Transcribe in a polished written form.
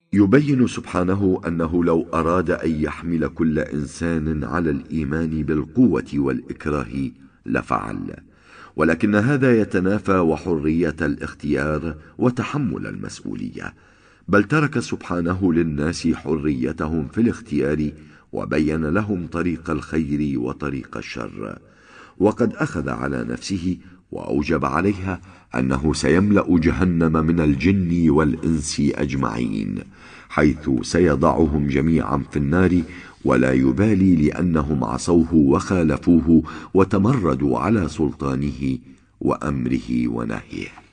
يبين سبحانه أنه لو أراد أن يحمل كل إنسان على الإيمان بالقوة والإكراه لفعل، ولكن هذا يتنافى وحرية الاختيار وتحمل المسؤولية، بل ترك سبحانه للناس حريتهم في الاختيار، وبين لهم طريق الخير وطريق الشر، وقد أخذ على نفسه وأوجب عليها أنه سيملأ جهنم من الجن والإنس أجمعين، حيث سيضعهم جميعا في النار ولا يبالي، لأنهم عصوه وخالفوه وتمردوا على سلطانه وأمره ونهيه.